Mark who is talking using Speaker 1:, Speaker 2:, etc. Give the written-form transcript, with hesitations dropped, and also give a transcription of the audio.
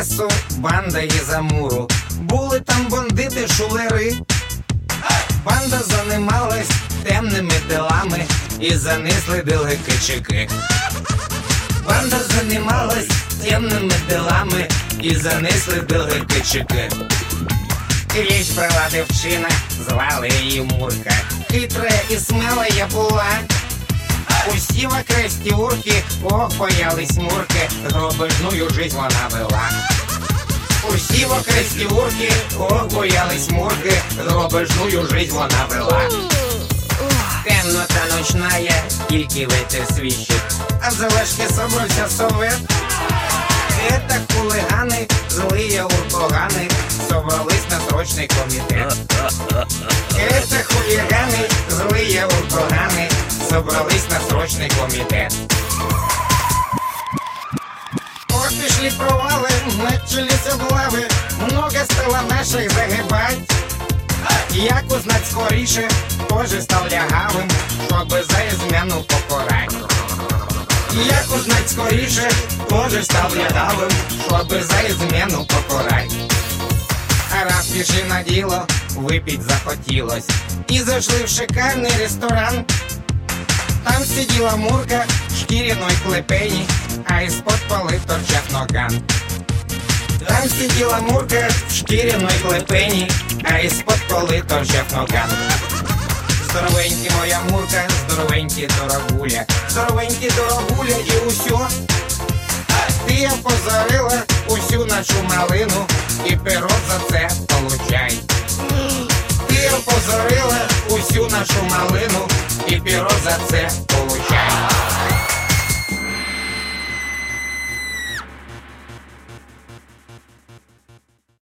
Speaker 1: Одесу, банда із Амуру. Були там бандити, шулери. Банда займалась темними делами, і за них слідили кичики. Банда займалась темними делами, і за них слідили кичики. Річ брала дівчина, звали її Мурка. Хитра і смела я була. Усі в окресті урки, ох, боялись Мурки, гробежную жизнь вона вела. Усі в окресті урки, ох, боялись Мурки, гробежную жизнь вона вела. Темнота ночная, тільки ветер свищет, а за важки собрався совет. Это хулиганы, злые уркоганы, собрались на срочный комитет. Это хулиганы, злые уркоганы, собрались на срочный комитет. Ох, пішли провали, начались облави, много стало наших загибать. Як узнать скоріше, тоже став лягавим, щоби за измену покарать. Як узнать скоріше, тоже став лягавим, щоби за измену покарать. А раз пішли на діло, випить захотілось, і зайшли в шикарний ресторан. Там сиділа Мурка в шкіряной клепені, а із-под поли торчав ноган. Там сиділа Мурка в шкіряной клепені, а із-под поли торчав ноган. Здоровенькі моя Мурка, здоровенькі дорогуля, здоровенькі дорогуля і усьо. Ти опозорила усю нашу малину, і перо за це получай. Ти опозорила усю нашу малину, і перо за це получай.